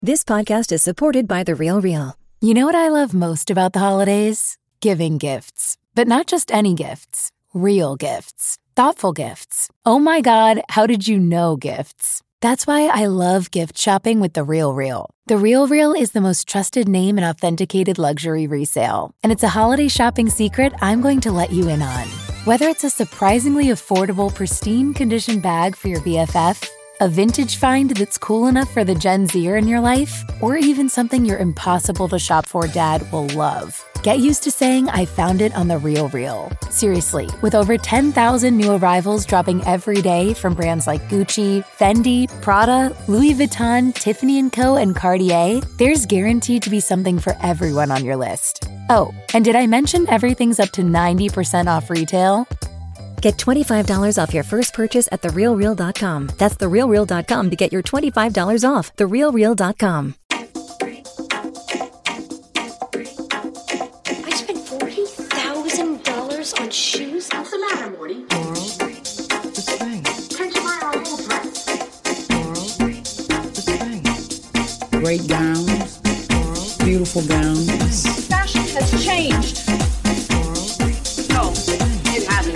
This podcast is supported by The Real Real. You know what I love most about the holidays? Giving gifts. But not just any gifts. Real gifts. Thoughtful gifts. Oh my God, how did you know gifts? That's why I love gift shopping with The Real Real. The Real Real is the most trusted name in authenticated luxury resale. And it's a holiday shopping secret I'm going to let you in on. Whether it's a surprisingly affordable, pristine condition bag for your BFF, a vintage find that's cool enough for the Gen Zer in your life, or even something your impossible to shop for dad will love. Get used to saying I found it on The Real Real. Seriously, with over 10,000 new arrivals dropping every day from brands like Gucci, Fendi, Prada, Louis Vuitton, Tiffany & Co., and Cartier, there's guaranteed to be something for everyone on your list. Oh, and did I mention everything's up to 90% off retail? Get $25 off your first purchase at TheRealReal.com. That's TheRealReal.com to get your $25 off. TheRealReal.com. I spent $40,000 on shoes? What's the matter, Morty? Laurel, the spring. Can't you buy our whole dress? Laurel, the spring. Great gowns, Laurel, beautiful gowns. Fashion has changed. Laurel, No, it hasn't.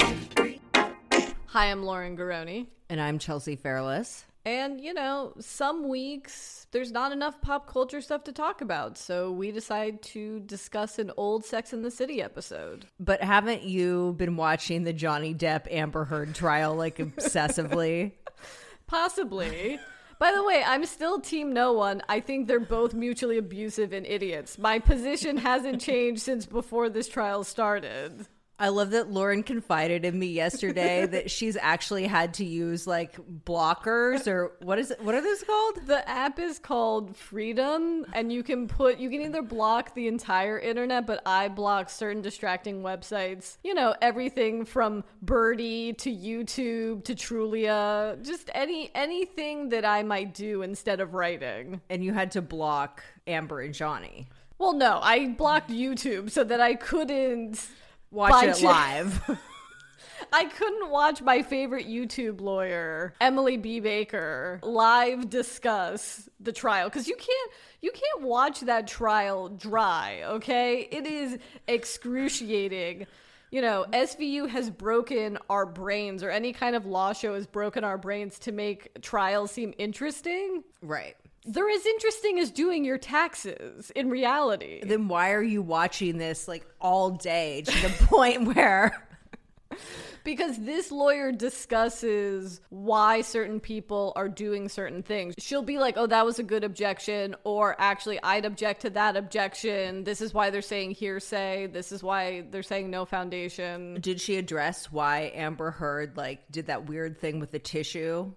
Hi, I'm Lauren Garoni. And I'm Chelsea Fairless. And, you know, some weeks there's not enough pop culture stuff to talk about, so we decide to discuss an old Sex and the City episode. But haven't you been watching the Johnny Depp Amber Heard trial, like, obsessively? Possibly. By the way, I'm still team no one. I think they're both mutually abusive and idiots. My position hasn't changed since before this trial started. I love that Lauren confided in me yesterday that she's actually had to use like blockers or what are those called? The app is called Freedom, and you can either block the entire internet, but I block certain distracting websites. You know, everything from Birdie to YouTube to Trulia, just anything that I might do instead of writing. And you had to block Amber and Johnny. Well, no, I blocked YouTube so that I couldn't watch it live. I couldn't watch my favorite YouTube lawyer, Emily B. Baker, live discuss the trial, because you can't watch that trial dry, okay? It is excruciating. You know, SVU has broken our brains, or any kind of law show has broken our brains to make trials seem interesting. Right. They're as interesting as doing your taxes in reality. Then why are you watching this like all day to the point where... Because this lawyer discusses why certain people are doing certain things. She'll be like, oh, that was a good objection, or actually, I'd object to that objection. This is why they're saying hearsay. This is why they're saying no foundation. Did she address why Amber Heard like did that weird thing with the tissue?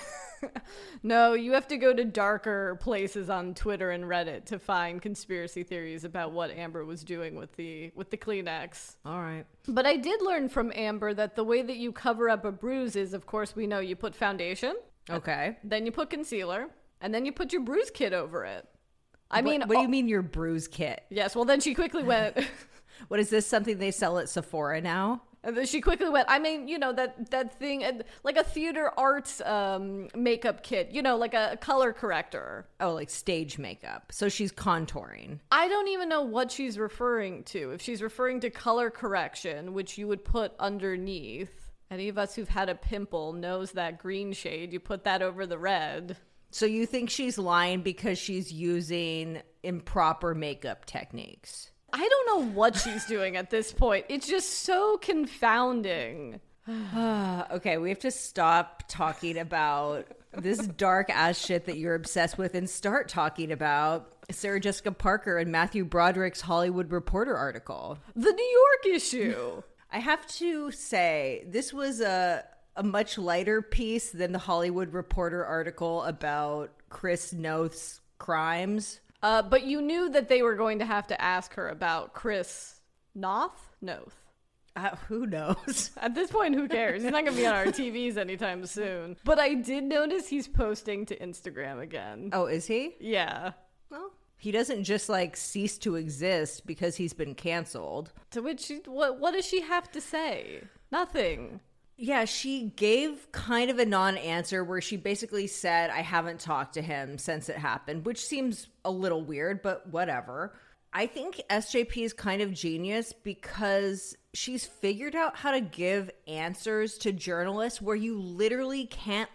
No, you have to go to darker places on Twitter and Reddit to find conspiracy theories about what Amber was doing with the Kleenex. All right. But I did learn from Amber that the way that you cover up a bruise is, of course, we know you put foundation. Okay. Then you put concealer, and then you put your bruise kit over it. What do you mean your bruise kit? Yes, well, then she quickly went... What is this, something they sell at Sephora now? And then she quickly went, I mean, you know, that thing, like a theater arts makeup kit, you know, like a color corrector. Oh, like stage makeup. So she's contouring. I don't even know what she's referring to. If she's referring to color correction, which you would put underneath. Any of us who've had a pimple knows that green shade. You put that over the red. So you think she's lying because she's using improper makeup techniques? I don't know what she's doing at this point. It's just so confounding. Okay, we have to stop talking about this dark ass shit that you're obsessed with and start talking about Sarah Jessica Parker and Matthew Broderick's Hollywood Reporter article. The New York issue. I have to say, this was a much lighter piece than the Hollywood Reporter article about Chris Noth's crimes. But you knew that they were going to have to ask her about Chris Noth? Who knows? At this point, who cares? He's not going to be on our TVs anytime soon. But I did notice he's posting to Instagram again. Oh, is he? Yeah. Well, he doesn't just like cease to exist because he's been canceled. To which, what does she have to say? Nothing. Yeah, she gave kind of a non-answer where she basically said, I haven't talked to him since it happened, which seems a little weird, but whatever. I think SJP is kind of genius because she's figured out how to give answers to journalists where you literally can't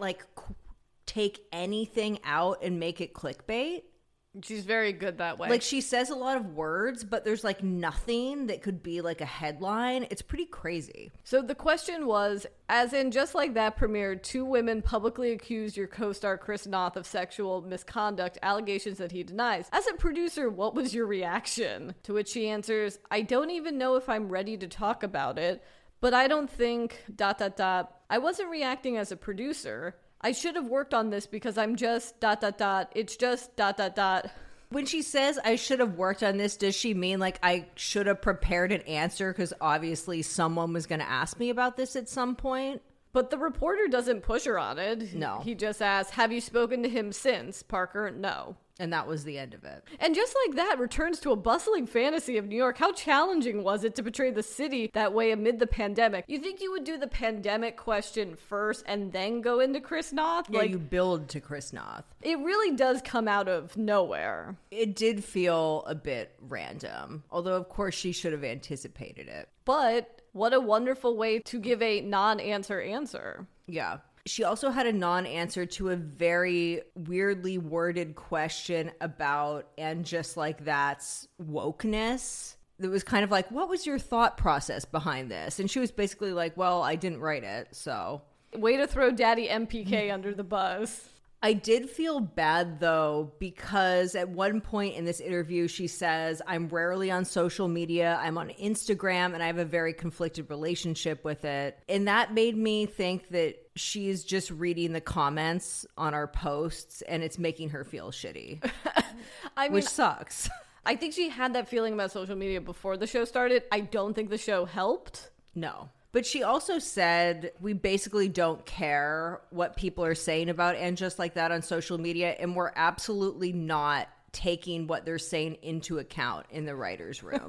take anything out and make it clickbait. She's very good that way. Like, she says a lot of words, but there's nothing that could be a headline. It's pretty crazy. So the question was, as in Just Like That premiered, 2 women publicly accused your co-star Chris Noth of sexual misconduct, allegations that he denies. As a producer, what was your reaction? To which she answers, I don't even know if I'm ready to talk about it, but I don't think ... I wasn't reacting as a producer. I should have worked on this because I'm just ... It's just ... When she says I should have worked on this, does she mean I should have prepared an answer because obviously someone was going to ask me about this at some point? But the reporter doesn't push her on it. No. He just asks, have you spoken to him since, Parker? No. And that was the end of it. And Just Like That returns to a bustling fantasy of New York. How challenging was it to portray the city that way amid the pandemic? You think you would do the pandemic question first and then go into Chris Noth? Yeah, you build to Chris Noth. It really does come out of nowhere. It did feel a bit random, although of course she should have anticipated it. But what a wonderful way to give a non-answer answer. Yeah. She also had a non-answer to a very weirdly worded question about And Just Like That's wokeness. It was kind of what was your thought process behind this? And she was basically well, I didn't write it, so. Way to throw Daddy MPK under the bus. I did feel bad, though, because at one point in this interview, she says, I'm rarely on social media. I'm on Instagram, and I have a very conflicted relationship with it. And that made me think that she's just reading the comments on our posts, and it's making her feel shitty, which sucks. I think she had that feeling about social media before the show started. I don't think the show helped. No. But she also said, we basically don't care what people are saying about And Just Like That on social media, and we're absolutely not taking what they're saying into account in the writer's room.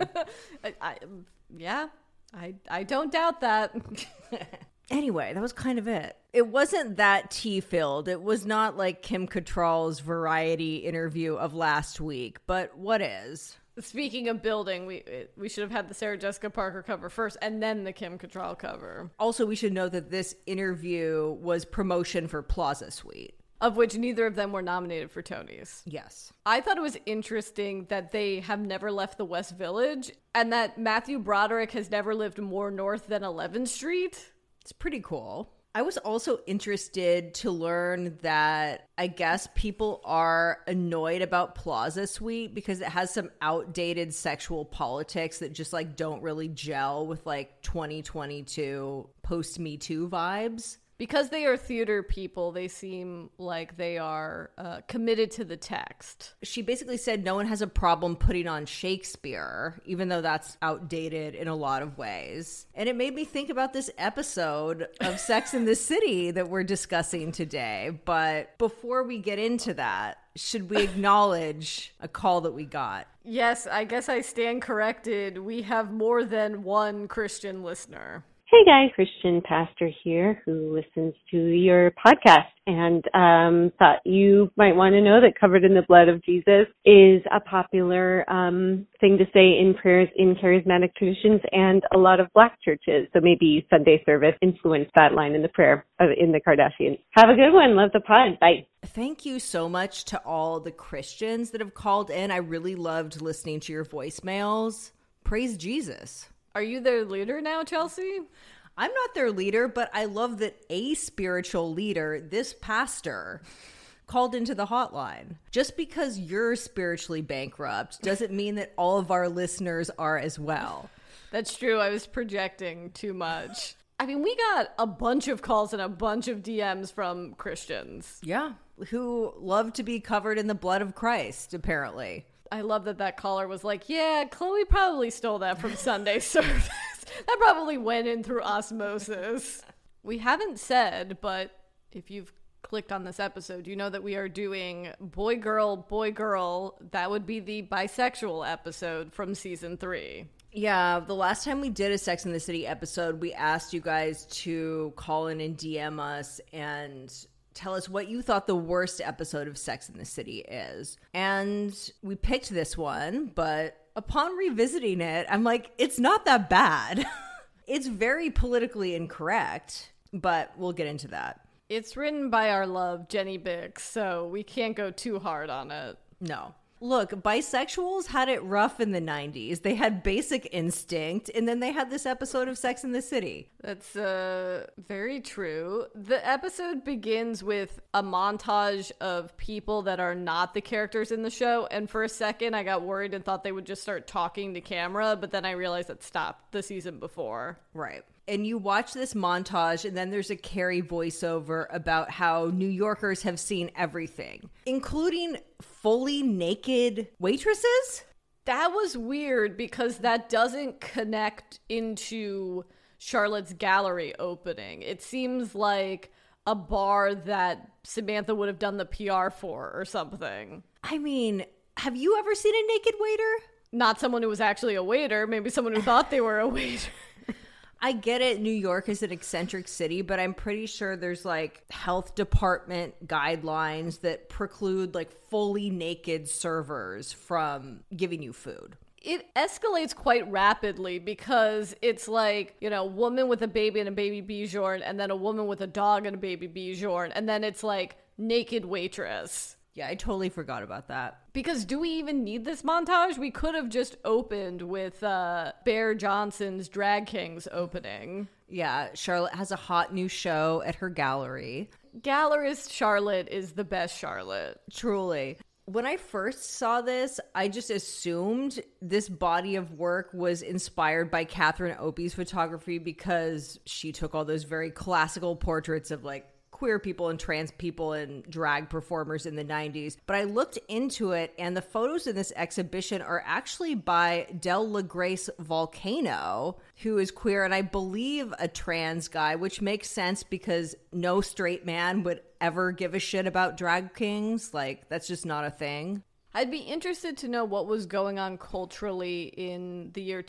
I don't doubt that. Anyway, that was kind of it. It wasn't that tea-filled. It was not like Kim Cattrall's Variety interview of last week, but what is? Speaking of building, we should have had the Sarah Jessica Parker cover first and then the Kim Cattrall cover. Also, we should note that this interview was promotion for Plaza Suite, of which neither of them were nominated for Tonys. Yes. I thought it was interesting that they have never left the West Village and that Matthew Broderick has never lived more north than 11th Street. It's pretty cool. I was also interested to learn that I guess people are annoyed about Plaza Suite because it has some outdated sexual politics that just don't really gel with 2022 post-Me Too vibes. Because they are theater people, they seem like they are committed to the text. She basically said no one has a problem putting on Shakespeare, even though that's outdated in a lot of ways. And it made me think about this episode of Sex and the City that we're discussing today. But before we get into that, should we acknowledge a call that we got? Yes, I guess I stand corrected. We have more than one Christian listener. Hey guys, Christian pastor here who listens to your podcast and thought you might want to know that Covered in the Blood of Jesus is a popular thing to say in prayers in charismatic traditions and a lot of Black churches. So maybe Sunday service influenced that line in the prayer in the Kardashians. Have a good one. Love the pod. Bye. Thank you so much to all the Christians that have called in. I really loved listening to your voicemails. Praise Jesus. Are you their leader now, Chelsea? I'm not their leader, but I love that a spiritual leader, this pastor, called into the hotline. Just because you're spiritually bankrupt doesn't mean that all of our listeners are as well. That's true. I was projecting too much. I mean, we got a bunch of calls and a bunch of DMs from Christians. Yeah, who love to be covered in the blood of Christ, apparently. I love that caller was like, yeah, Chloe probably stole that from Sunday service. That probably went in through osmosis. We haven't said, but if you've clicked on this episode, you know that we are doing Boy Girl, Boy Girl. That would be the bisexual episode from season 3. Yeah, the last time we did a Sex and the City episode, we asked you guys to call in and DM us and tell us what you thought the worst episode of Sex and the City is. And we picked this one, but upon revisiting it, I'm like, it's not that bad. It's very politically incorrect, but we'll get into that. It's written by our love, Jenny Bix, so we can't go too hard on it. No. Look, bisexuals had it rough in the 90s. They had Basic Instinct, and then they had this episode of Sex and the City. That's very true. The episode begins with a montage of people that are not the characters in the show, and for a second I got worried and thought they would just start talking to camera, but then I realized that stopped the season before. Right. And you watch this montage, and then there's a Carrie voiceover about how New Yorkers have seen everything, including fully naked waitresses. That was weird because that doesn't connect into Charlotte's gallery opening. It seems like a bar that Samantha would have done the PR for or something. I mean, have you ever seen a naked waiter? Not someone who was actually a waiter, maybe someone who thought they were a waiter. I get it, New York is an eccentric city, but I'm pretty sure there's like health department guidelines that preclude like fully naked servers from giving you food. It escalates quite rapidly because it's like, you know, woman with a baby and a baby Bichon, and then a woman with a dog and a baby Bichon, and then it's like naked waitress. Yeah, I totally forgot about that. Because do we even need this montage? We could have just opened with Bear Johnson's Drag Kings opening. Yeah, Charlotte has a hot new show at her gallery. Gallerist Charlotte is the best Charlotte. Truly. When I first saw this, I just assumed this body of work was inspired by Catherine Opie's photography because she took all those very classical portraits of like queer people and trans people and drag performers in the 90s. But I looked into it, and the photos in this exhibition are actually by Del LaGrace Volcano, who is queer and I believe a trans guy, which makes sense because no straight man would ever give a shit about drag kings. Like, that's just not a thing. I'd be interested to know what was going on culturally in the year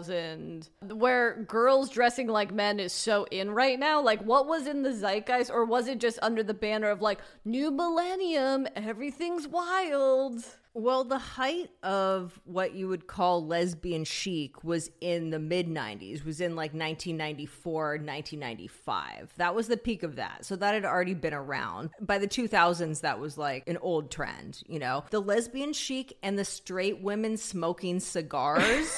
2000, where girls dressing like men is so in right now. Like, what was in the zeitgeist, or was it just under the banner of like, new millennium, everything's wild? Well, the height of what you would call lesbian chic was in the mid-90s, was in like 1994, 1995. That was the peak of that. So that had already been around. By the 2000s, that was like an old trend, you know? The lesbian chic and the straight women smoking cigars...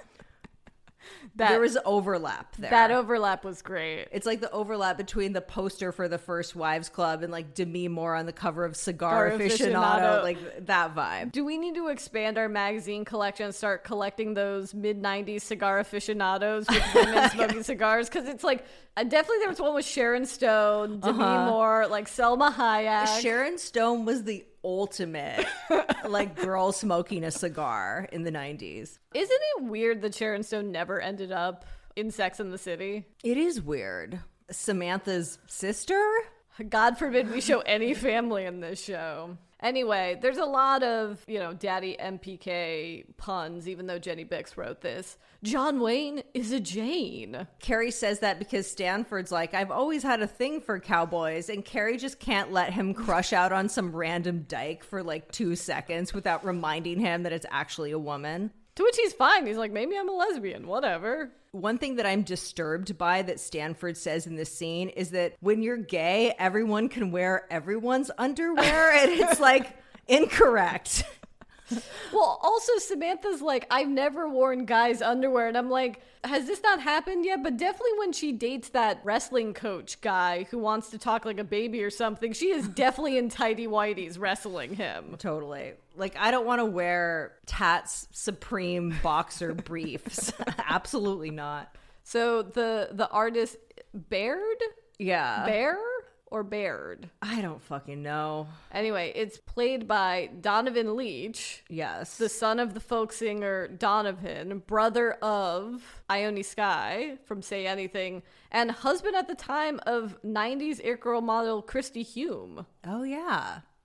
there was overlap there. That overlap was great. It's like the overlap between the poster for the First Wives Club and like Demi Moore on the cover of Cigar Aficionado, like that vibe. Do we need to expand our magazine collection and start collecting those mid-90s Cigar Aficionados with women smoking cigars? Because it's like, definitely there was one with Sharon Stone, Demi Moore, like Selma Hayek. Sharon Stone was the ultimate like girl smoking a cigar in the 90s. Isn't it weird that Sharon Stone never ended up in Sex and the City? It is weird. Samantha's sister? God forbid we show any family in this show. Anyway, there's a lot of, you know, Daddy MPK puns, even though Jenny Bix wrote this. John Wayne is a Jane. Carrie says that because Stanford's like, I've always had a thing for cowboys, and Carrie just can't let him crush out on some random dyke for like 2 seconds without reminding him that it's actually a woman. To which he's fine. He's like, maybe I'm a lesbian, whatever. One thing that I'm disturbed by that Stanford says in this scene is that when you're gay, everyone can wear everyone's underwear, and it's like incorrect. Well, also Samantha's like, I've never worn guys' underwear, and I'm like, has this not happened yet? But definitely when she dates that wrestling coach guy who wants to talk like a baby or something, she is definitely in tighty whities wrestling him. Totally. Like, I don't want to wear Tat's Supreme boxer briefs. Absolutely not. So the artist Baird? Yeah. Bear or Baird? I don't fucking know. Anyway, it's played by Donovan Leitch. Yes. The son of the folk singer Donovan, brother of Ione Skye from Say Anything, and husband at the time of 90s it girl model Christy Hume. Oh, yeah.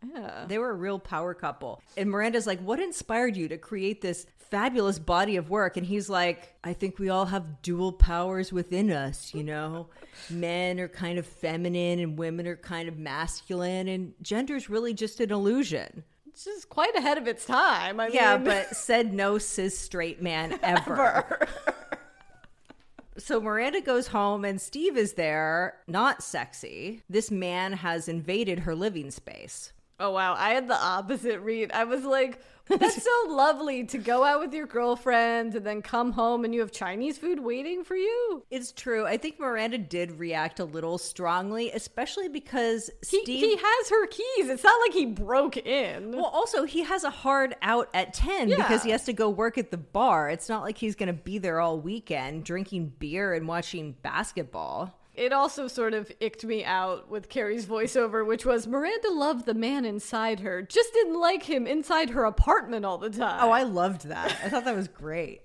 Yeah. They were a real power couple. And Miranda's like, what inspired you to create this fabulous body of work? And he's like, I think we all have dual powers within us, you know? Men are kind of feminine and women are kind of masculine, and gender's really just an illusion. It's just quite ahead of its time. I Yeah, mean... but said no cis straight man ever. So Miranda goes home and Steve is there, not sexy. This man has invaded her living space. Oh, wow. I had the opposite read. I was like, that's so lovely to go out with your girlfriend and then come home and you have Chinese food waiting for you. It's true. I think Miranda did react a little strongly, especially because Steve... He has her keys. It's not like he broke in. Well, also, he has a hard out at 10 because he has to go work at the bar. It's not like he's going to be there all weekend drinking beer and watching basketball. It also sort of icked me out with Carrie's voiceover, which was Miranda loved the man inside her, just didn't like him inside her apartment all the time. Oh, I loved that. I thought that was great.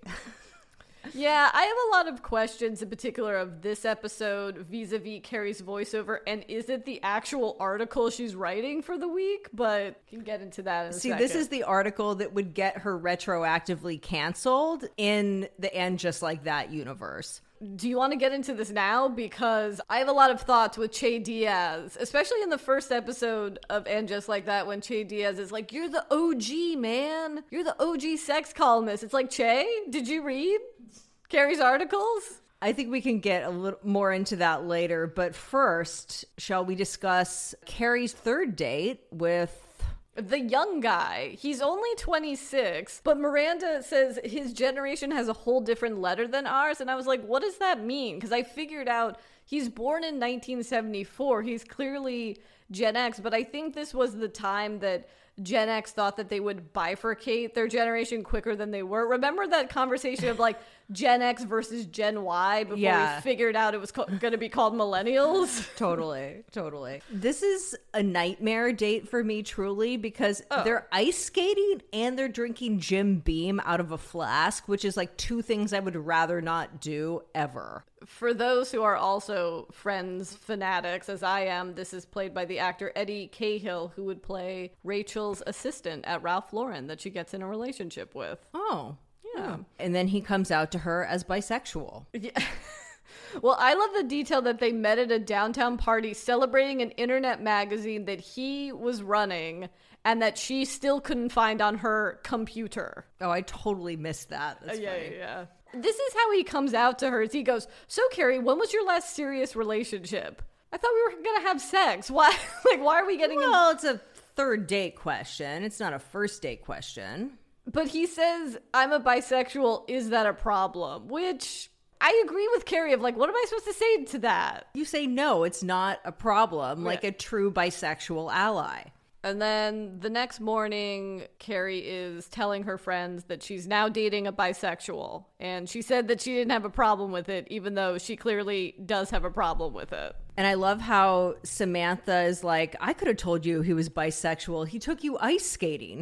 Yeah, I have a lot of questions in particular of this episode vis-a-vis Carrie's voiceover, and is it the actual article she's writing for the week? But you can get into that in a second. This is the article that would get her retroactively canceled in the And Just Like That universe. Do you want to get into this now? Because I have a lot of thoughts with Che Diaz, especially in the first episode of And Just Like That, when Che Diaz is like, you're the OG, man. You're the OG sex columnist. It's like, Che, did you read Carrie's articles? I think we can get a little more into that later. But first, shall we discuss Carrie's third date with... the young guy. He's only 26, but Miranda says his generation has a whole different letter than ours. And I was like, what does that mean? Because I figured out he's born in 1974. He's clearly Gen X, but I think this was the time that Gen X thought that they would bifurcate their generation quicker than they were. Remember that conversation of like Gen X versus Gen Y before we figured out it was going to be called millennials? Totally. This is a nightmare date for me, truly, because they're ice skating and they're drinking Jim Beam out of a flask, which is like two things I would rather not do ever. For those who are also Friends fanatics, as I am, this is played by the actor Eddie Cahill, who would play Rachel's assistant at Ralph Lauren that she gets in a relationship with. Oh, yeah. And then he comes out to her as bisexual. Yeah. Well, I love the detail that they met at a downtown party celebrating an internet magazine that he was running and that she still couldn't find on her computer. Oh, I totally missed that. That's funny. Yeah. This is how he comes out to her. Is he goes, so Carrie, when was your last serious relationship? I thought we were going to have sex. Why? Why are we getting... Well, it's a third date question. It's not a first date question. But he says, I'm a bisexual. Is that a problem? Which... I agree with Carrie of like, what am I supposed to say to that? You say no, it's not a problem, like a true bisexual ally. And then the next morning, Carrie is telling her friends that she's now dating a bisexual. And she said that she didn't have a problem with it, even though she clearly does have a problem with it. And I love how Samantha is like, I could have told you he was bisexual. He took you ice skating.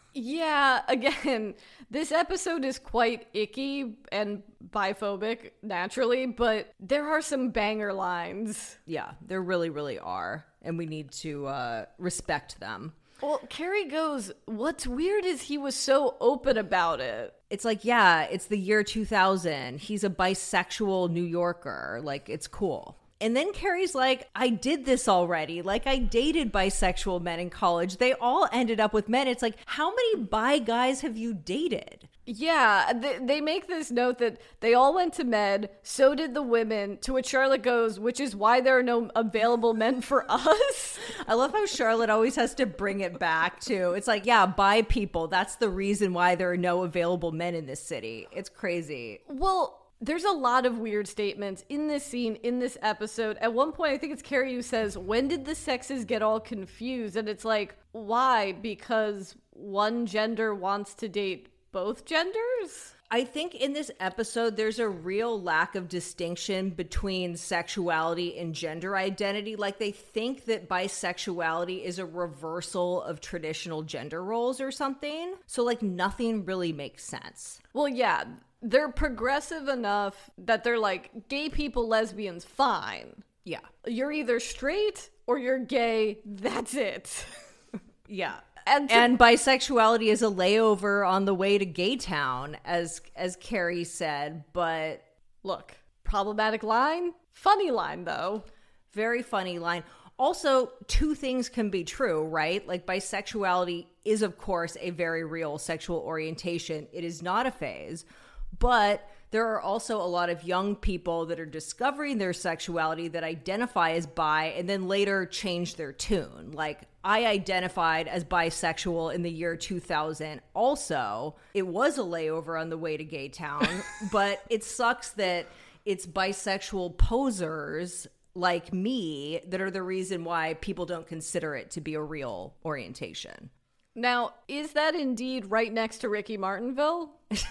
Yeah, again, this episode is quite icky and biphobic, naturally, but there are some banger lines. Yeah, there really, really are. And we need to respect them. Well, Carrie goes, what's weird is he was so open about it. It's like, yeah, it's the year 2000. He's a bisexual New Yorker. Like, it's cool. And then Carrie's like, I did this already. Like, I dated bisexual men in college. They all ended up with men. It's like, how many bi guys have you dated? Yeah, they make this note that they all went to med, so did the women, to which Charlotte goes, which is why there are no available men for us. I love how Charlotte always has to bring it back to, it's like, yeah, bi people. That's the reason why there are no available men in this city. It's crazy. Well, there's a lot of weird statements in this scene, in this episode. At one point, I think it's Carrie who says, when did the sexes get all confused? And it's like, why? Because one gender wants to date both genders? I think in this episode, there's a real lack of distinction between sexuality and gender identity. Like, they think that bisexuality is a reversal of traditional gender roles or something. So, like, nothing really makes sense. Well, yeah. They're progressive enough that they're like, gay people, lesbians, fine. Yeah. You're either straight or you're gay. That's it. Yeah. And bisexuality is a layover on the way to Gay Town, as Carrie said. But look, problematic line, funny line, though. Very funny line. Also, two things can be true, right? Like, bisexuality is, of course, a very real sexual orientation. It is not a phase. But there are also a lot of young people that are discovering their sexuality that identify as bi and then later change their tune. Like, I identified as bisexual in the year 2000. Also, it was a layover on the way to Gay Town, but it sucks that it's bisexual posers like me that are the reason why people don't consider it to be a real orientation. Now, is that indeed right next to Ricky Martinville?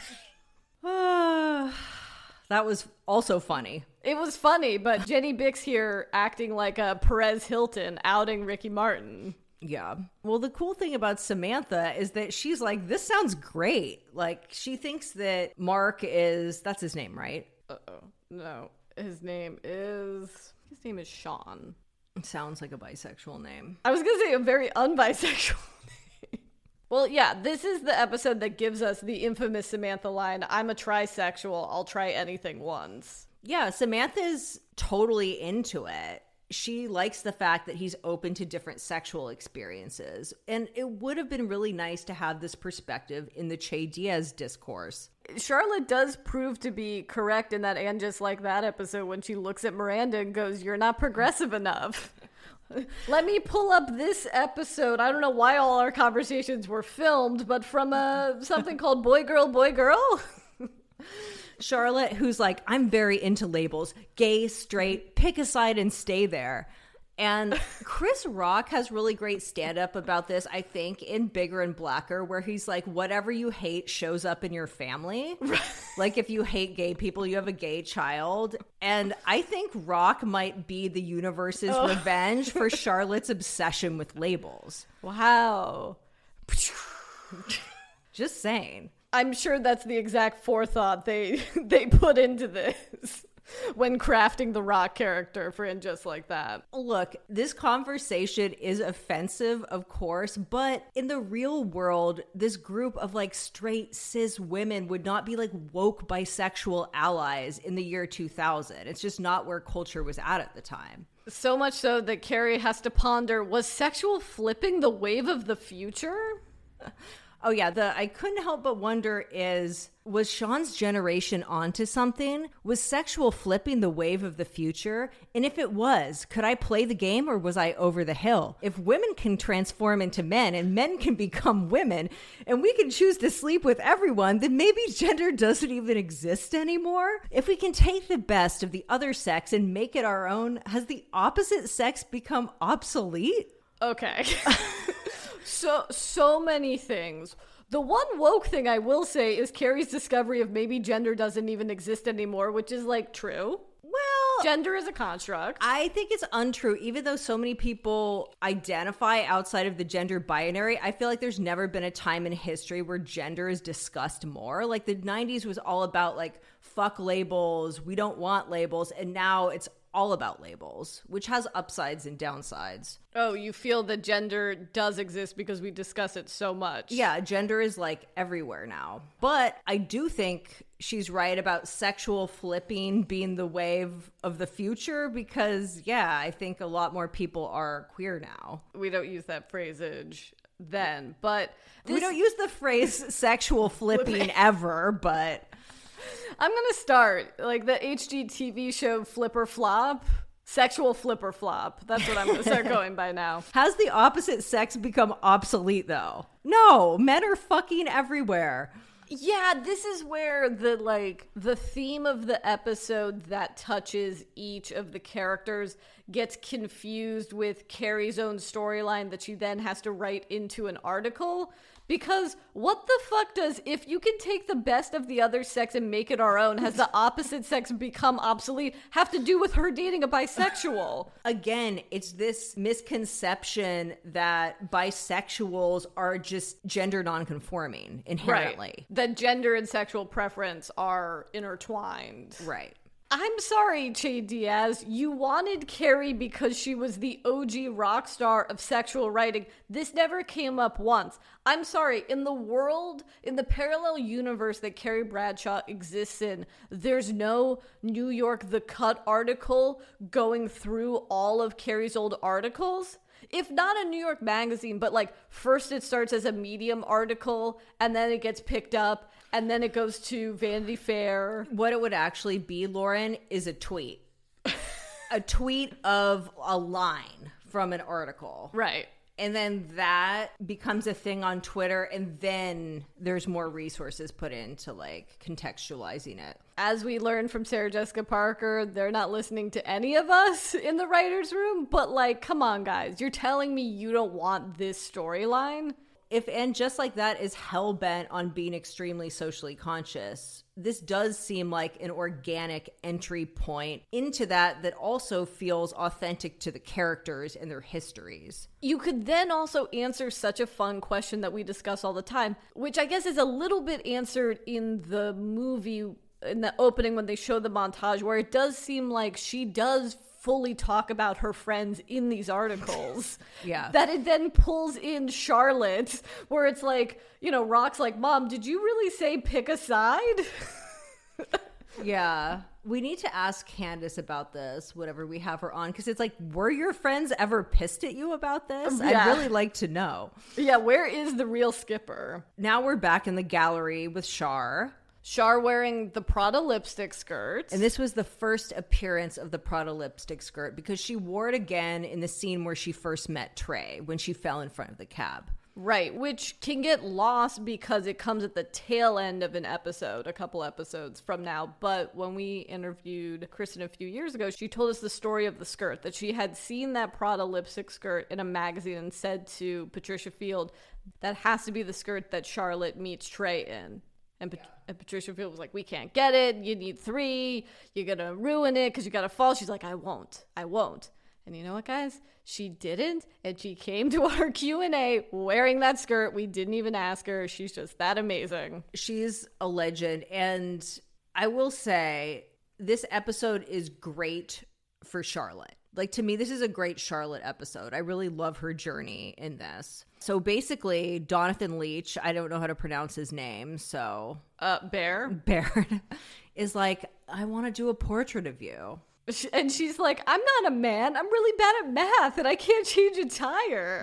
That was also funny. It was funny, but Jenny Bix here acting like a Perez Hilton outing Ricky Martin. Yeah. Well, the cool thing about Samantha is that she's like, this sounds great. Like, she thinks that Mark is, that's his name, right? No, his name is Sean. It sounds like a bisexual name. I was going to say a very unbisexual name. Well, yeah, this is the episode that gives us the infamous Samantha line, I'm a trisexual, I'll try anything once. Yeah, Samantha's totally into it. She likes the fact that he's open to different sexual experiences. And it would have been really nice to have this perspective in the Che Diaz discourse. Charlotte does prove to be correct in that And Just Like That episode when she looks at Miranda and goes, you're not progressive enough. Let me pull up this episode. I don't know why all our conversations were filmed, but from something called Boy Girl, Boy Girl. Charlotte, who's like, I'm very into labels, gay, straight, pick a side and stay there. And Chris Rock has really great stand-up about this, I think, in Bigger and Blacker, where he's like, whatever you hate shows up in your family. Like, if you hate gay people, you have a gay child. And I think Rock might be the universe's revenge for Charlotte's obsession with labels. Wow. Just saying. I'm sure that's the exact forethought they put into this when crafting the Rock character for And Just Like That. Look, this conversation is offensive, of course, but in the real world, this group of like straight cis women would not be like woke bisexual allies in the year 2000. It's just not where culture was at the time. So much so that Carrie has to ponder, was sexual flipping the wave of the future? Oh yeah, I couldn't help but wonder was Sean's generation onto something? Was sexual flipping the wave of the future? And if it was, could I play the game or was I over the hill? If women can transform into men and men can become women and we can choose to sleep with everyone, then maybe gender doesn't even exist anymore. If we can take the best of the other sex and make it our own, has the opposite sex become obsolete? Okay. So many things. The one woke thing I will say is Carrie's discovery of maybe gender doesn't even exist anymore, which is like true. Well, gender is a construct. I think it's untrue. Even though so many people identify outside of the gender binary, I feel like there's never been a time in history where gender is discussed more. Like the 90s was all about like, fuck labels, we don't want labels. And now it's all about labels, which has upsides and downsides. Oh, you feel that gender does exist because we discuss it so much. Yeah, gender is like everywhere now. But I do think she's right about sexual flipping being the wave of the future because, yeah, I think a lot more people are queer now. We don't use that phrasage then, but... We don't use the phrase sexual flipping ever, but... I'm going to start, like the HGTV show Flipper Flop, sexual flipper flop. That's what I'm going to start going by now. Has the opposite sex become obsolete, though? No, men are fucking everywhere. Yeah, this is where the theme of the episode that touches each of the characters gets confused with Carrie's own storyline that she then has to write into an article. Because what the fuck does, if you can take the best of the other sex and make it our own, has the opposite sex become obsolete, have to do with her dating a bisexual? Again, it's this misconception that bisexuals are just gender nonconforming inherently. Right. That gender and sexual preference are intertwined. Right. I'm sorry, Che Diaz. You wanted Carrie because she was the OG rock star of sexual writing. This never came up once. I'm sorry. In the world, in the parallel universe that Carrie Bradshaw exists in, there's no New York The Cut article going through all of Carrie's old articles. If not a New York Magazine, but like first it starts as a Medium article and then it gets picked up and then it goes to Vanity Fair. What it would actually be, Lauren, is a tweet. A tweet of a line from an article. Right. And then that becomes a thing on Twitter, and then there's more resources put into like contextualizing it. As we learned from Sarah Jessica Parker, they're not listening to any of us in the writer's room, but like, come on, guys. You're telling me you don't want this storyline? If And Just Like That is hell-bent on being extremely socially conscious, this does seem like an organic entry point into that also feels authentic to the characters and their histories. You could then also answer such a fun question that we discuss all the time, which I guess is a little bit answered in the movie, in the opening when they show the montage, where it does seem like she does fully talk about her friends in these articles. Yeah. That it then pulls in Charlotte, where it's like, you know, Rock's like, Mom, did you really say pick a side? Yeah. We need to ask Candace about this, whatever we have her on, because it's like, were your friends ever pissed at you about this? Yeah. I'd really like to know. Yeah, where is the real Skipper? Now we're back in the gallery with Char. Char wearing the Prada lipstick skirt. And this was the first appearance of the Prada lipstick skirt because she wore it again in the scene where she first met Trey, when she fell in front of the cab. Right, which can get lost because it comes at the tail end of an episode, a couple episodes from now. But when we interviewed Kristen a few years ago, she told us the story of the skirt, that she had seen that Prada lipstick skirt in a magazine and said to Patricia Field, that has to be the skirt that Charlotte meets Trey in. And Patricia Field was like, we can't get it. You need 3. You're going to ruin it because you got to fall. She's like, I won't. And you know what, guys? She didn't. And she came to our Q&A wearing that skirt. We didn't even ask her. She's just that amazing. She's a legend. And I will say, this episode is great for Charlotte. Like, to me, this is a great Charlotte episode. I really love her journey in this. So basically, Jonathan Leach, I don't know how to pronounce his name, so... Bear is like, I want to do a portrait of you. And she's like, I'm not a man. I'm really bad at math, and I can't change a tire.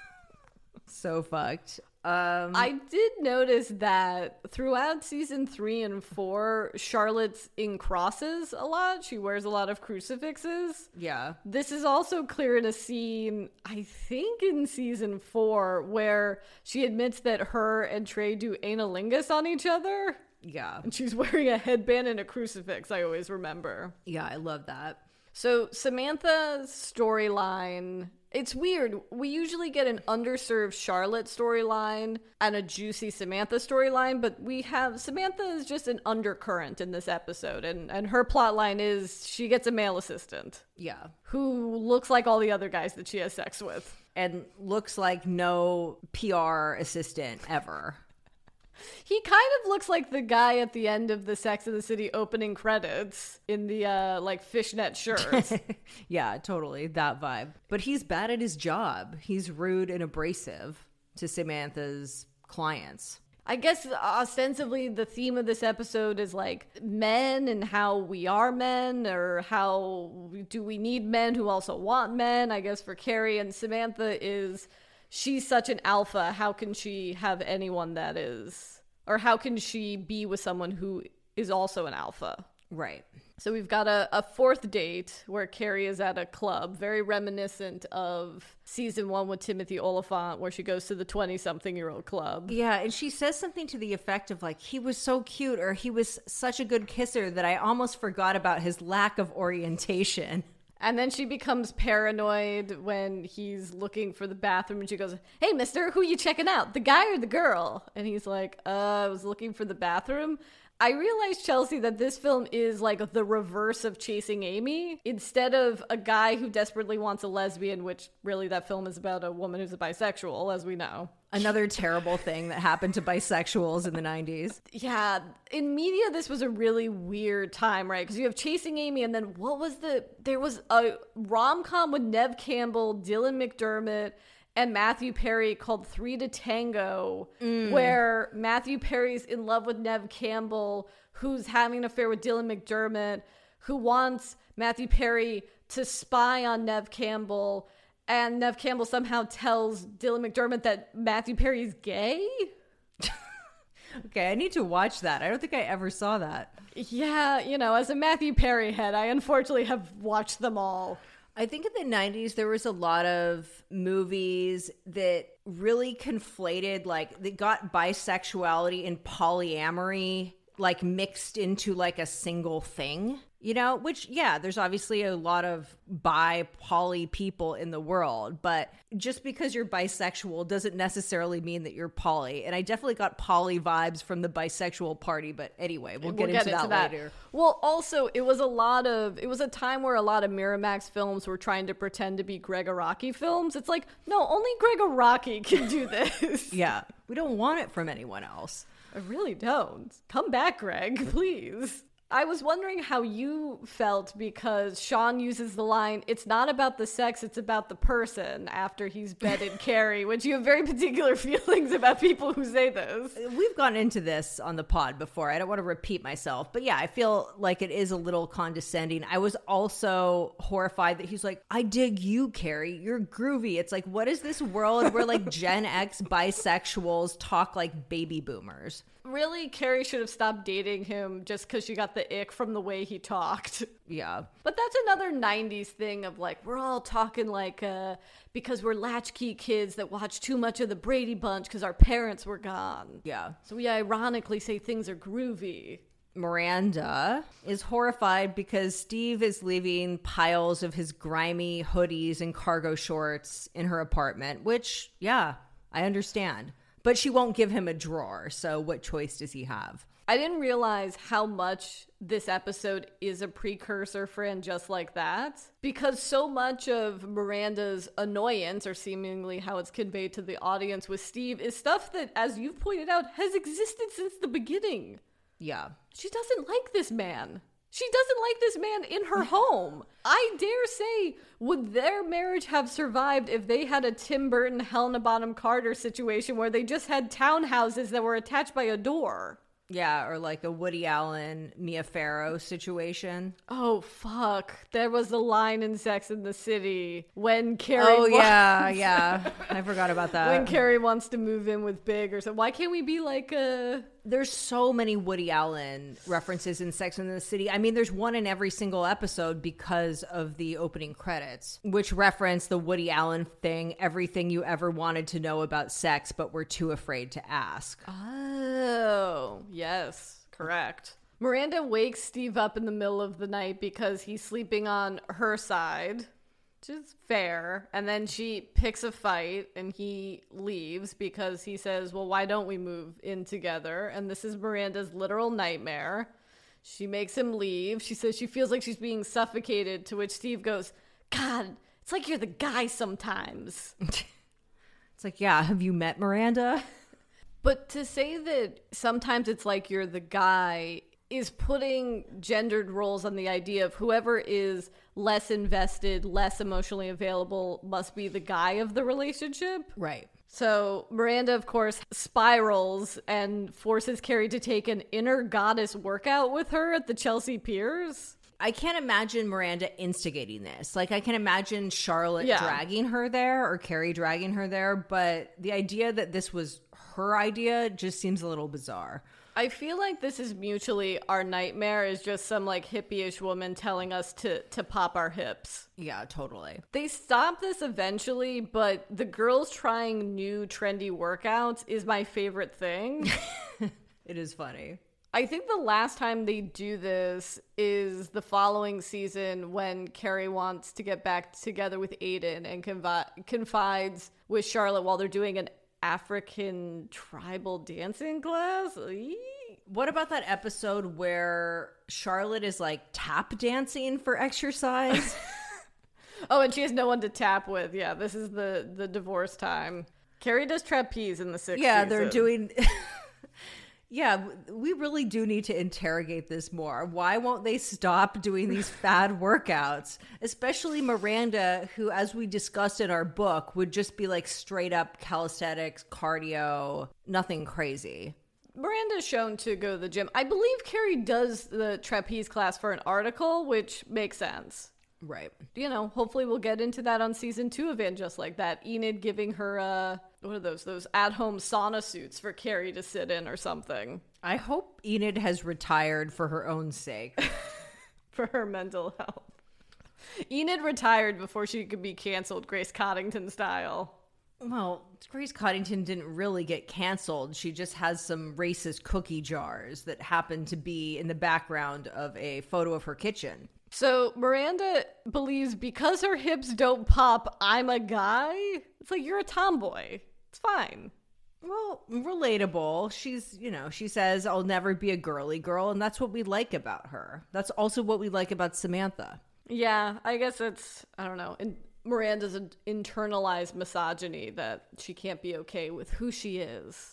So fucked. I did notice that throughout season 3 and 4, Charlotte's in crosses a lot. She wears a lot of crucifixes. Yeah. This is also clear in a scene, I think in season 4, where she admits that her and Trey do analingus on each other. Yeah. And she's wearing a headband and a crucifix, I always remember. Yeah, I love that. So Samantha's storyline... It's weird. We usually get an underserved Charlotte storyline and a juicy Samantha storyline, but we have Samantha is just an undercurrent in this episode, and her plot line is she gets a male assistant. Yeah. Who looks like all the other guys that she has sex with. And looks like no PR assistant ever. He kind of looks like the guy at the end of the Sex and the City opening credits in the like fishnet shirt. Yeah, totally. That vibe. But he's bad at his job. He's rude and abrasive to Samantha's clients. I guess ostensibly the theme of this episode is like men and how we are men, or how do we need men who also want men. I guess for Carrie and Samantha is... she's such an alpha. How can she have anyone that is, or how can she be with someone who is also an alpha? Right. So we've got a fourth date where Carrie is at a club, very reminiscent of season 1 with Timothy Olyphant, where she goes to the 20-something-year-old club. Yeah, and she says something to the effect of like, he was so cute, or he was such a good kisser that I almost forgot about his lack of orientation. And then she becomes paranoid when he's looking for the bathroom, and she goes, hey, mister, who you checking out, the guy or the girl? And he's like, I was looking for the bathroom. I realized, Chelsea, that this film is like the reverse of Chasing Amy. Instead of a guy who desperately wants a lesbian, which really that film is about a woman who's a bisexual, as we know. Another terrible thing that happened to bisexuals in the 90s. Yeah, in media, this was a really weird time, right? Because you have Chasing Amy, and then there was a rom-com with Neve Campbell, Dylan McDermott, and Matthew Perry called 3 to Tango, where Matthew Perry's in love with Neve Campbell, who's having an affair with Dylan McDermott, who wants Matthew Perry to spy on Neve Campbell, and Neve Campbell somehow tells Dylan McDermott that Matthew Perry's gay. Okay, I need to watch that. I don't think I ever saw that. Yeah, as a Matthew Perry head, I unfortunately have watched them all. I think in the 90s, there was a lot of movies that really conflated, like, they got bisexuality and polyamory, like, mixed into, like, a single thing, which, yeah, there's obviously a lot of poly people in the world, but just because you're bisexual doesn't necessarily mean that you're poly. And I definitely got poly vibes from the bisexual party, but anyway, we'll get into that later. Well, also, it was a time where a lot of Miramax films were trying to pretend to be Greg Araki films. It's like, no, only Greg Araki can do this. Yeah, we don't want it from anyone else. I really don't. Come back, Greg, please. I was wondering how you felt because Sean uses the line, "It's not about the sex, it's about the person," after he's bedded Carrie, which you have very particular feelings about people who say this. We've gone into this on the pod before. I don't want to repeat myself, but yeah, I feel like it is a little condescending. I was also horrified that he's like, "I dig you, Carrie. You're groovy." It's like, what is this world where like Gen X bisexuals talk like baby boomers? Really, Carrie should have stopped dating him just because she got the ick from the way he talked. Yeah. But that's another 90s thing of like, we're all talking like, because we're latchkey kids that watch too much of the Brady Bunch because our parents were gone. Yeah. So we ironically say things are groovy. Miranda is horrified because Steve is leaving piles of his grimy hoodies and cargo shorts in her apartment, which, yeah, I understand. But she won't give him a drawer, so what choice does he have? I didn't realize how much this episode is a precursor for And Just Like That, because so much of Miranda's annoyance, or seemingly how it's conveyed to the audience with Steve, is stuff that, as you've pointed out, has existed since the beginning. Yeah. She doesn't like this man. She doesn't like this man in her home. I dare say, would their marriage have survived if they had a Tim Burton, Helena Bonham Carter situation where they just had townhouses that were attached by a door? Yeah, or like a Woody Allen, Mia Farrow situation. Oh, fuck. There was a line in Sex and the City when Carrie... Oh, yeah. I forgot about that. When Carrie wants to move in with Big or something. Why can't we be like a... There's so many Woody Allen references in Sex and the City. I mean, there's one in every single episode because of the opening credits, which reference the Woody Allen thing, everything you ever wanted to know about sex but were too afraid to ask. Oh, yes, correct. Miranda wakes Steve up in the middle of the night because he's sleeping on her side, which is fair. And then she picks a fight and he leaves because he says, well, why don't we move in together? And this is Miranda's literal nightmare. She makes him leave. She says she feels like she's being suffocated, to which Steve goes, God, it's like you're the guy sometimes. It's like, yeah, have you met Miranda? But to say that sometimes it's like you're the guy is putting gendered roles on the idea of whoever is less invested, less emotionally available must be the guy of the relationship. Right. So Miranda, of course, spirals and forces Carrie to take an inner goddess workout with her at the Chelsea Piers. I can't imagine Miranda instigating this. Like, I can imagine Charlotte dragging her there or Carrie dragging her there, but the idea that this was her idea just seems a little bizarre. I feel like this is mutually our nightmare is just some like hippie-ish woman telling us to pop our hips. Yeah, totally. They stop this eventually, but the girls trying new trendy workouts is my favorite thing. It is funny. I think the last time they do this is the following season when Carrie wants to get back together with Aiden and confides with Charlotte while they're doing an African tribal dancing class. Eee. What about that episode where Charlotte is like tap dancing for exercise? Oh, and she has no one to tap with. Yeah, this is the divorce time. Carrie does trapeze in the 6th Yeah, season. they're doing... Yeah, we really do need to interrogate this more. Why won't they stop doing these fad workouts? Especially Miranda, who, as we discussed in our book, would just be like straight up calisthenics, cardio, nothing crazy. Miranda's shown to go to the gym. I believe Carrie does the trapeze class for an article, which makes sense. Right. You know, hopefully we'll get into that on season 2 of And Just Like That. Enid giving her, what are those at-home sauna suits for Carrie to sit in or something. I hope Enid has retired for her own sake. For her mental health. Enid retired before she could be canceled, Grace Coddington style. Well, Grace Coddington didn't really get canceled. She just has some racist cookie jars that happen to be in the background of a photo of her kitchen. So Miranda believes because her hips don't pop, I'm a guy. It's like, you're a tomboy. It's fine. Well, relatable. She's, she says, I'll never be a girly girl. And that's what we like about her. That's also what we like about Samantha. Yeah, I guess it's, I don't know. Miranda's an internalized misogyny that she can't be okay with who she is.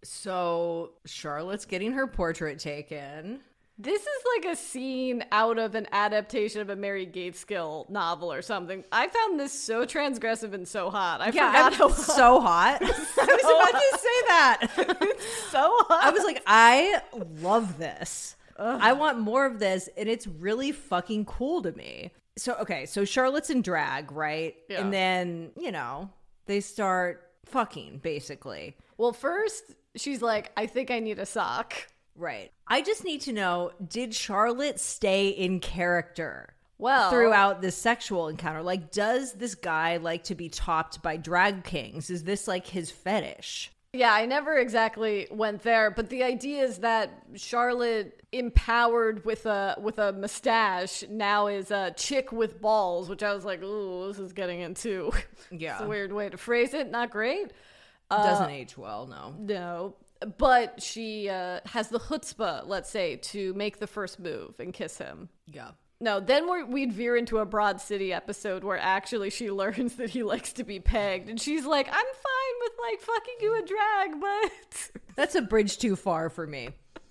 So Charlotte's getting her portrait taken. This is like a scene out of an adaptation of a Mary Gateskill novel or something. I found this so transgressive and so hot. I forgot how so hot. I was about to say that. It's so hot. I was like, I love this. Ugh. I want more of this, and it's really fucking cool to me. So Charlotte's in drag, right? Yeah. And then, they start fucking, basically. Well, first, she's like, I think I need a sock. Right. I just need to know, did Charlotte stay in character throughout this sexual encounter? Like, does this guy like to be topped by drag kings? Is this like his fetish? Yeah, I never exactly went there, but the idea is that Charlotte, empowered with a mustache, now is a chick with balls, which I was like, ooh, this is getting into. Yeah. It's a weird way to phrase it. Not great. Doesn't age well, no. No. But she has the chutzpah, let's say, to make the first move and kiss him. Yeah. No, then we'd veer into a Broad City episode where actually she learns that he likes to be pegged. And she's like, I'm fine with, like, fucking you in drag, but... That's a bridge too far for me.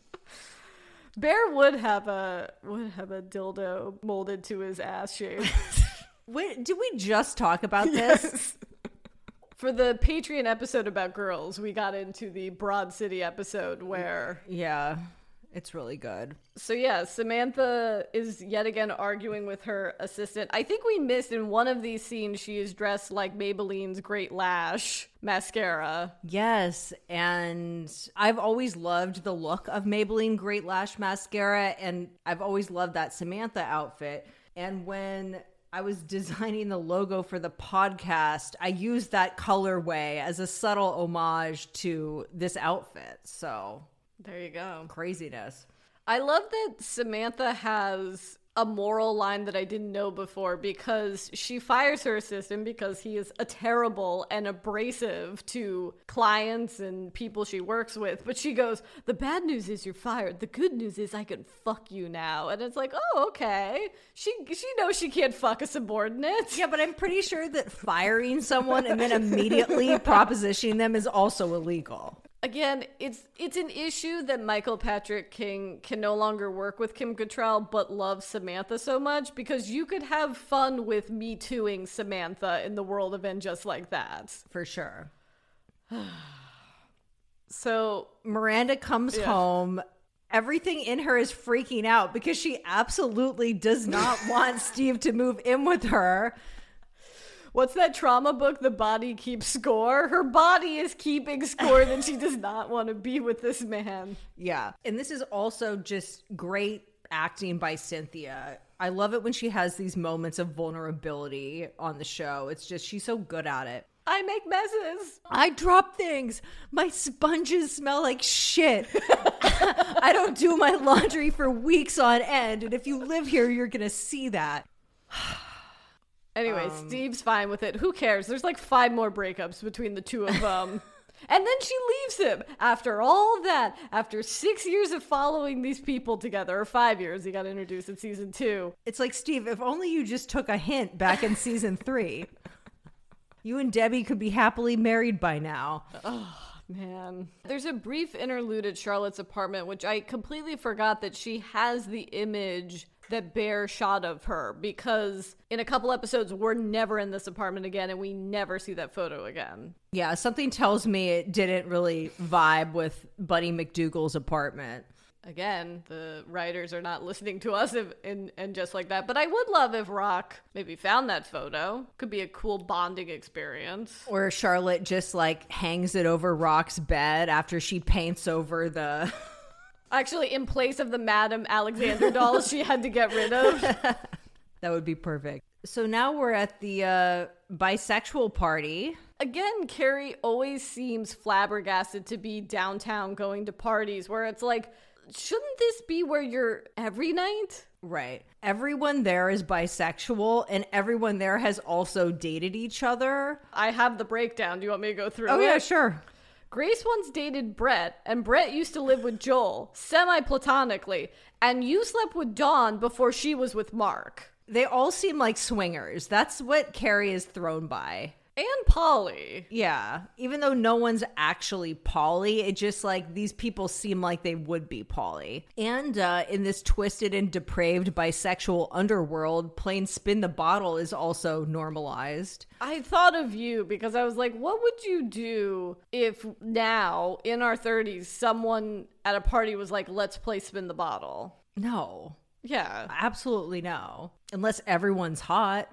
Bear would have a dildo molded to his ass shape. Wait, did we just talk about this? Yes. For the Patreon episode about girls, we got into the Broad City episode where... Yeah, it's really good. So yeah, Samantha is yet again arguing with her assistant. I think we missed in one of these scenes, she is dressed like Maybelline's Great Lash mascara. Yes, and I've always loved the look of Maybelline Great Lash mascara, and I've always loved that Samantha outfit. And when I was designing the logo for the podcast, I used that colorway as a subtle homage to this outfit. So there you go. Craziness. I love that Samantha has a moral line that I didn't know before, because she fires her assistant because he is a terrible and abrasive to clients and people she works with. But she goes, the bad news is you're fired. The good news is I can fuck you now. And it's like, oh, okay. She knows she can't fuck a subordinate. Yeah, but I'm pretty sure that firing someone and then immediately propositioning them is also illegal. Again, it's an issue that Michael Patrick King can no longer work with Kim Cattrall but loves Samantha so much, because you could have fun with Me Tooing Samantha in the world of And Just Like That. For sure. So Miranda comes home. Everything in her is freaking out because she absolutely does not want Steve to move in with her. What's that trauma book, The Body Keeps Score? Her body is keeping score that she does not want to be with this man. Yeah. And this is also just great acting by Cynthia. I love it when she has these moments of vulnerability on the show. It's just, she's so good at it. I make messes. I drop things. My sponges smell like shit. I don't do my laundry for weeks on end. And if you live here, you're going to see that. Anyway, Steve's fine with it. Who cares? There's like 5 more breakups between the two of them. And then she leaves him after all that, after 6 years of following these people together, or 5 years. He got introduced in season 2. It's like, Steve, if only you just took a hint back in season 3. You and Debbie could be happily married by now. Man. There's a brief interlude at Charlotte's apartment, which I completely forgot that she has the image that Bear shot of her, because in a couple episodes we're never in this apartment again and we never see that photo again. Yeah, something tells me it didn't really vibe with Buddy McDougal's apartment. Again, the writers are not listening to us and just like that. But I would love if Rock maybe found that photo. Could be a cool bonding experience. Or Charlotte just like hangs it over Rock's bed after she paints over the... Actually, in place of the Madame Alexander dolls she had to get rid of. That would be perfect. So now we're at the bisexual party. Again, Carrie always seems flabbergasted to be downtown going to parties where it's like, shouldn't this be where you're every night? Right. Everyone there is bisexual and everyone there has also dated each other. I have the breakdown. Do you want me to go through it? Oh, yeah, sure. Grace once dated Brett, and Brett used to live with Joel, semi-platonically, and you slept with Dawn before she was with Mark. They all seem like swingers. That's what Carrie is thrown by. And Polly. Yeah. Even though no one's actually Polly, it just like these people seem like they would be Polly. And in this twisted and depraved bisexual underworld, playing spin the bottle is also normalized. I thought of you because I was like, what would you do if now, in our 30s, someone at a party was like, let's play spin the bottle? No. Yeah. Absolutely no. Unless everyone's hot.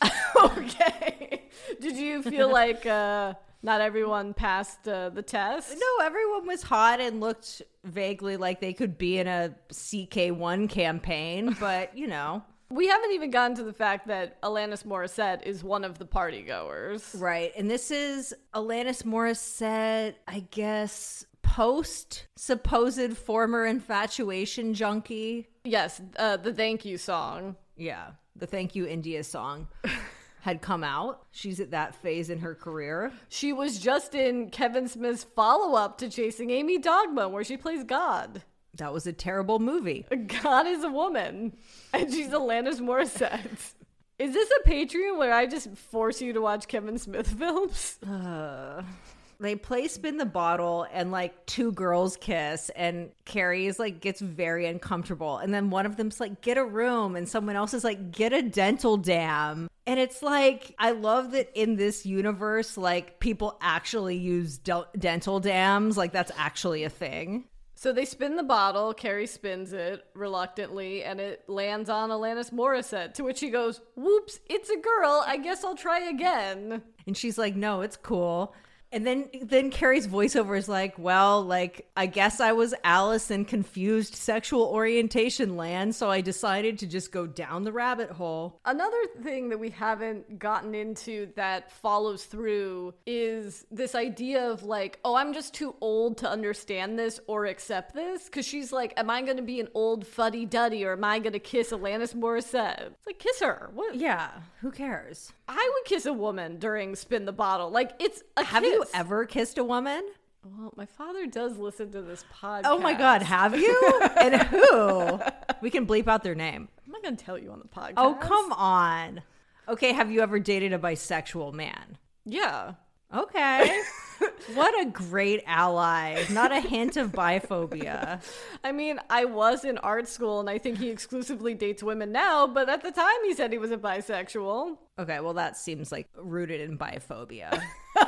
Okay. Did you feel like not everyone passed the test? No, everyone was hot and looked vaguely like they could be in a CK1 campaign, but you know. We haven't even gotten to the fact that Alanis Morissette is one of the party goers. Right. And this is Alanis Morissette, I guess, post supposed former infatuation junkie. Yes, the thank you song. Yeah. The Thank You India song had come out. She's at that phase in her career. She was just in Kevin Smith's follow-up to Chasing Amy Dogma, where she plays God. That was a terrible movie. God is a woman, and she's Alanis Morissette. Is this a Patreon where I just force you to watch Kevin Smith films? They play spin the bottle and like two girls kiss and Carrie is like gets very uncomfortable. And then one of them's like, get a room. And someone else is like, get a dental dam. And it's like, I love that in this universe, like people actually use dental dams. Like that's actually a thing. So they spin the bottle, Carrie spins it reluctantly, and it lands on Alanis Morissette, to which she goes, whoops, it's a girl, I guess I'll try again. And she's like, no, it's cool. And then Carrie's voiceover is like, well, like, I guess I was Alice in confused sexual orientation land, so I decided to just go down the rabbit hole. Another thing that we haven't gotten into that follows through is this idea of like, oh, I'm just too old to understand this or accept this. Because she's like, am I going to be an old fuddy-duddy or am I going to kiss Alanis Morissette? It's like, kiss her. What? Yeah, who cares? I would kiss a woman during Spin the Bottle. Like, it's a Have kiss. you ever kissed a woman? Well, my father does listen to this podcast. Oh my God, have you? And who? We can bleep out their name. I'm not going to tell you on the podcast. Oh, come on. Okay, have you ever dated a bisexual man? Yeah. Okay. What a great ally. Not a hint of biphobia. I mean, I was in art school and I think he exclusively dates women now, but at the time he said he was a bisexual. Okay, well that seems like rooted in biphobia.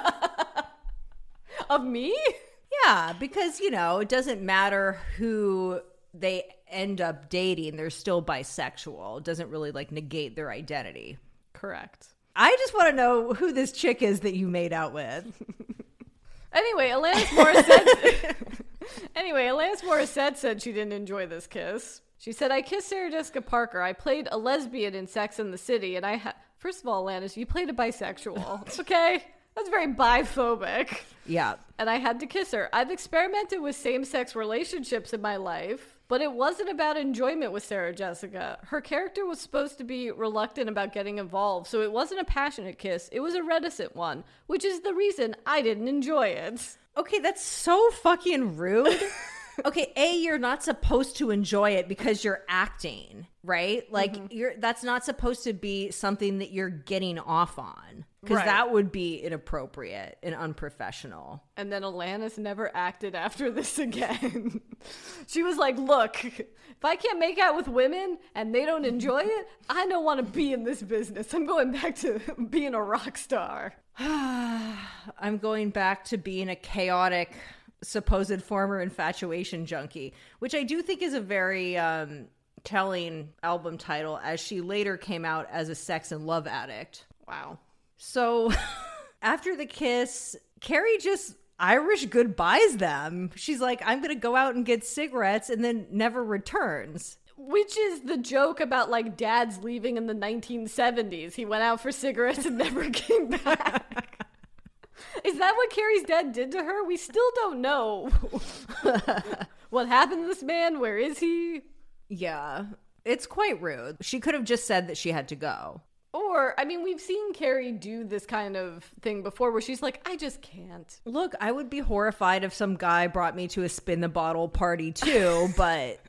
Of me? Yeah, because, you know, it doesn't matter who they end up dating, they're still bisexual. It doesn't really like negate their identity. Correct. I just want to know who this chick is that you made out with. Anyway, Alanis Morissette said she didn't enjoy this kiss. She said, I kissed Sarah Jessica Parker. I played a lesbian in Sex and the City, and first of all, Alanis, you played a bisexual, okay? That's very biphobic. Yeah. And I had to kiss her. I've experimented with same-sex relationships in my life, but it wasn't about enjoyment with Sarah Jessica. Her character was supposed to be reluctant about getting involved, so it wasn't a passionate kiss. It was a reticent one, which is the reason I didn't enjoy it. Okay, that's so fucking rude. Okay, you're not supposed to enjoy it because you're acting, right? Like that's not supposed to be something that you're getting off on, because that would be inappropriate and unprofessional. And then Alanis never acted after this again. She was like, look, if I can't make out with women and they don't enjoy it, I don't want to be in this business. I'm going back to being a rock star. I'm going back to being a chaotic supposed former infatuation junkie, which I do think is a very telling album title, as she later came out as a sex and love addict. Wow. So after the kiss, Carrie just Irish goodbyes them. She's like, I'm going to go out and get cigarettes, and then never returns. Which is the joke about like dads leaving in the 1970s. He went out for cigarettes and never came back. Is that what Carrie's dad did to her? We still don't know. What happened to this man? Where is he? Yeah, it's quite rude. She could have just said that she had to go. Or, I mean, we've seen Carrie do this kind of thing before where she's like, I just can't. Look, I would be horrified if some guy brought me to a spin the bottle party too, but...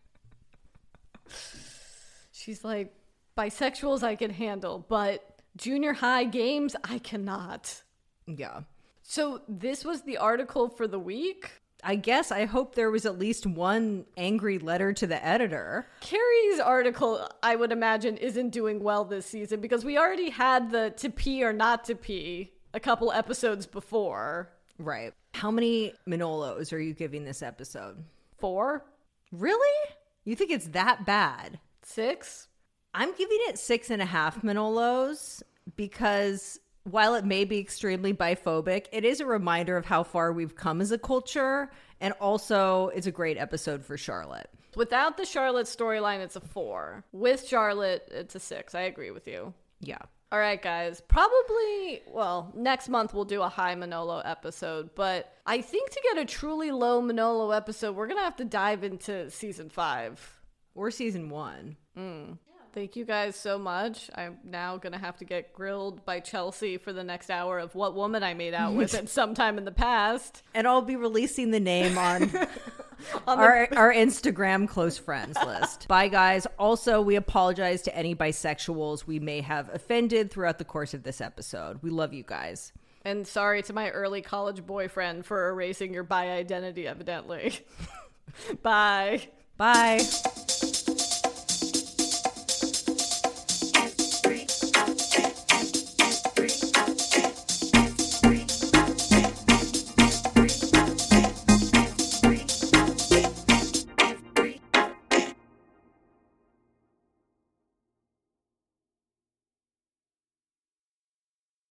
She's like, bisexuals I can handle, but junior high games, I cannot. Yeah. So this was the article for the week? I guess I hope there was at least one angry letter to the editor. Carrie's article, I would imagine, isn't doing well this season because we already had the to pee or not to pee a couple episodes before. Right. How many Manolos are you giving this episode? 4? Really? You think it's that bad? 6? I'm giving it 6.5 Manolos because while it may be extremely biphobic, it is a reminder of how far we've come as a culture, and also it's a great episode for Charlotte. Without the Charlotte storyline, it's a 4. With Charlotte, it's a 6. I agree with you. Yeah. All right, guys. Probably, well, next month we'll do a high Manolo episode, but I think to get a truly low Manolo episode, we're going to have to dive into season 5. Or season 1. Thank you guys so much. I'm now going to have to get grilled by Chelsea for the next hour of what woman I made out with at some time in the past. And I'll be releasing the name on our Instagram close friends list. Bye, guys. Also, we apologize to any bisexuals we may have offended throughout the course of this episode. We love you guys. And sorry to my early college boyfriend for erasing your bi identity, evidently. Bye. Bye.